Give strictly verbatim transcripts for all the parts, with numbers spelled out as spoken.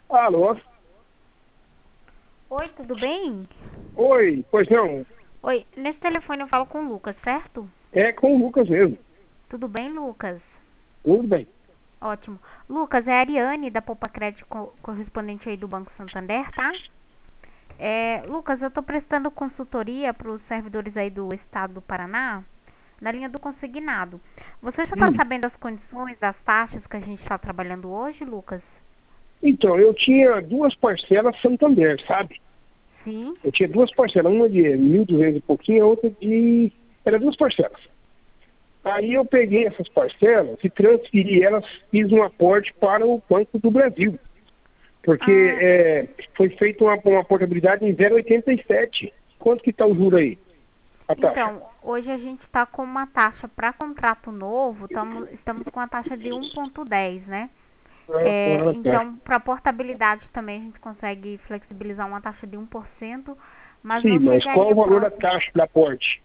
Alô? Oi, tudo bem? Oi, pois não, Oi, nesse telefone eu falo com o Lucas, certo? é com o Lucas mesmo. Tudo bem, Lucas? Tudo bem. Ótimo. Lucas, é a Ariane da Poupa Crédito co- correspondente aí do Banco Santander, tá? É, Lucas, eu tô prestando consultoria para os servidores aí do estado do Paraná, na linha do consignado. Você já tá Hum. sabendo as condições, das taxas que a gente está trabalhando hoje, Lucas? Então, eu tinha duas parcelas Santander, sabe? Sim. Eu tinha duas parcelas, uma de mil e duzentos e pouquinho, a outra de... Era duas parcelas. Aí eu peguei essas parcelas e transferi elas, fiz um aporte para o Banco do Brasil. Porque Ah, é, foi feita uma, uma portabilidade em zero vírgula oitenta e sete. Quanto que está o juro aí? A taxa? então, hoje a gente está com uma taxa para contrato novo, tamo, estamos com a taxa de um ponto dez, né? Ah, É, ah, tá. então, para portabilidade também a gente consegue flexibilizar uma taxa de um por cento, mas Sim, não mas qual o chegaria valor da próximo. taxa da aporte?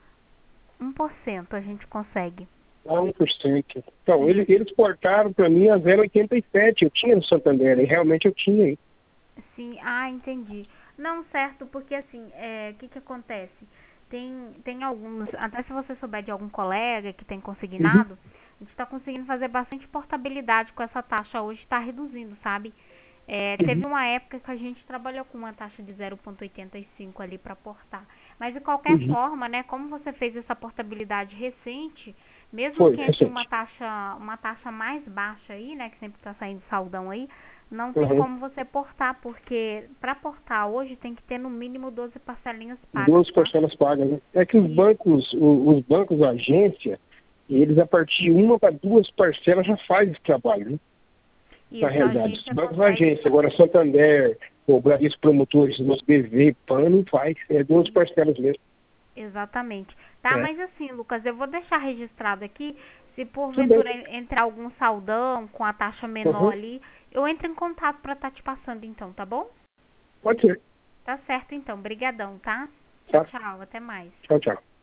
um por cento a gente consegue. Ah, um por cento. Então, ele- Isso. eles portaram para mim a zero vírgula oitenta e sete. Eu tinha no Santander, e realmente eu tinha aí. Sim, ah, entendi. Não, certo, porque assim, é, o que que acontece? Tem, tem alguns, até se você souber de algum colega que tem Uhum, consignado, a gente está conseguindo fazer bastante portabilidade com essa taxa hoje, está reduzindo, sabe? É, uhum, teve uma época que a gente trabalhou com uma taxa de zero vírgula oitenta e cinco ali para portar. Mas de qualquer uhum. forma, né, como você fez essa portabilidade recente, mesmo Foi, que entre uma recente. taxa, uma taxa mais baixa aí, né, que sempre está saindo saldão aí, não tem Uhum. como você portar, porque para portar hoje tem que ter no mínimo doze parcelinhas pagas, Duas tá? parcelas pagas, né? É que os Isso, bancos, o- os bancos, a agência, eles a partir de uma para duas parcelas já fazem esse trabalho, né? Na isso, a realidade, os agência bancos, a consegue agência. Agora, Santander, o Bradesco Promotores, o B V, PAN, não faz. É duas fazer. parcelas mesmo. Exatamente. Tá, É. mas assim, Lucas, eu vou deixar registrado aqui, se Tudo bem. porventura en- entrar algum saldão com a taxa menor Uhum. ali, eu entro em contato para estar te passando então, tá bom? Pode ser. Tá certo então, brigadão, tá? Tchau, Tá? tchau, até mais. Tchau, tchau.